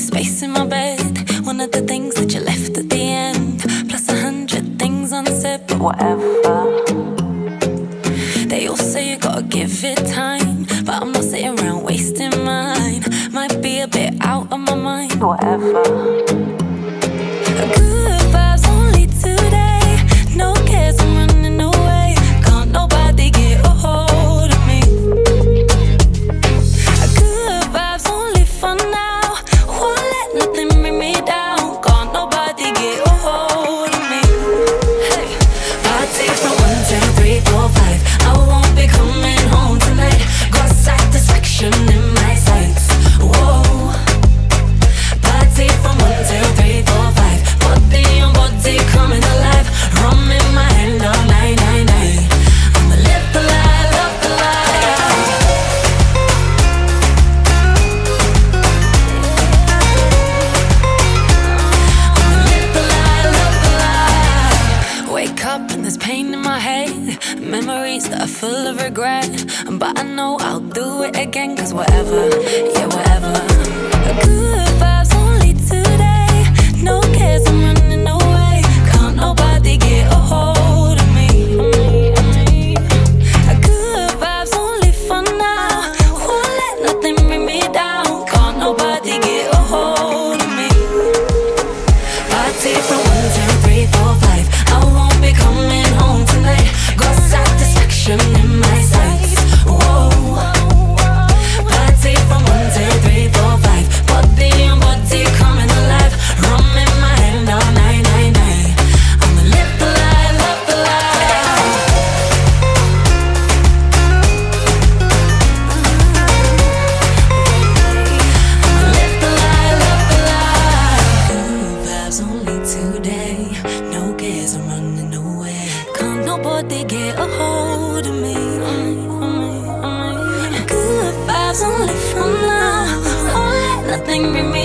space in my bed. One of the things that you left at the end, plus 100 things unsaid, but whatever. They all say you gotta give it time, but I'm not sitting around wasting mine. Might be a bit out of my mind, whatever. Good vibes only today, no cares, I'm running away. Can't nobody get a hold of me. Good vibes only for now, won't let nothing bring me down. Can't nobody get a hold of me. Hey, party from 1, 2, 3, 4, 5. I won't be coming home tonight. Got satisfaction in my sights. Whoa. Party from 1, 2, 3, 4, 5. Body on body coming alive. Rum in my hand all night, night, night. I'ma live the life, love the life. I'ma live the life, love the life. Wake up and there's pain in my head, memories that are full of regret. But I know I'll do it again, cause whatever, yeah, whatever. Good vibes only today, no cares, I'm running away. Can't nobody get a hold of me. Good vibes only for now, won't let nothing bring me down. Can't nobody get a hold of me. Party from 1, 2, 3, 4, 5. I won't be coming home tonight. Got satisfaction in my sights. Whoa. Party from 1, 2, 3, 4, 5. Body on body coming alive. Rum in my hand all night, night, night. I'ma live the life, love the life. I'ma live the life, love the life. Good vibes only today, no cares, I'm running away. Can't nobody get a hold of me. Good vibes only for now, won't let nothing bring me